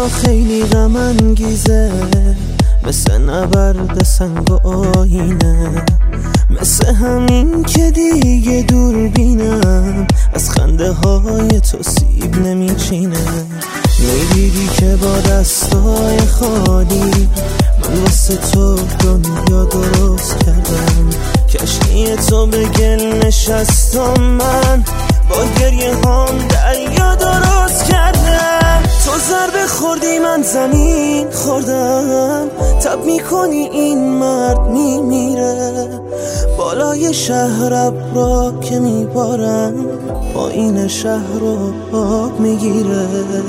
حالا خیلی غم انگیزه، مثل نبرد سنگ و آینه، مثل همین که دیگه دوربینم از خنده های تو سیب نمیچینه. میدیدی که با دستای خالی من واسه تو دنیا درست کردم، کشتی تو به گل نشستم، من با گریه هم دریا درست کردم. تو ضربه خوردی من زمین خوردم، تب میکنی این مرد میمیره، بالای شهر ابرا که میبارن پایین شهر رو آب میگیره.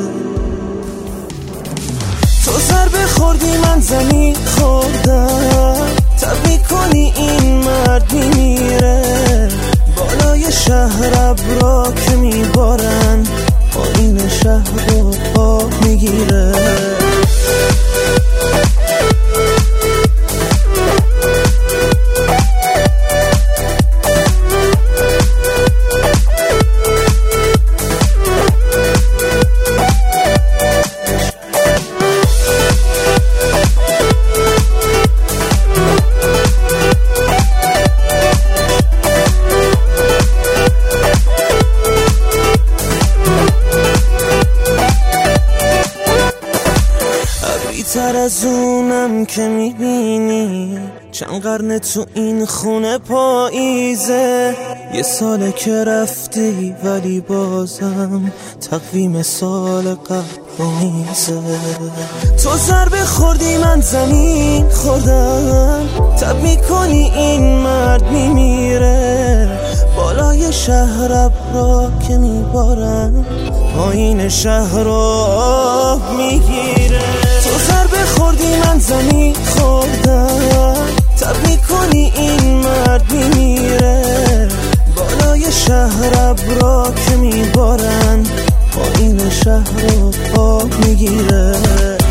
تو ضربه خوردی من زمین خوردم، تب میکنی این مرد میمیره، بالای شهر ابرا که میبارن پایین شهر رو آب میگیره. تر از اونم که میبینی چند قرن تو این خونه پاییزه، یه ساله که رفتی ولی بازم تقویم سال قبل میزه. تو ضربه خوردی من زمین خوردم، تب میکنی این مرد میمیره، بالای شهر ابرا که میبارن پایین شهر رو آب میگیره. تو ضربه خوردی من زمین خوردم، تب میکنی این مرد میمیره، بالای شهر ابرا که میبارن پایین شهر رو آب میگیره.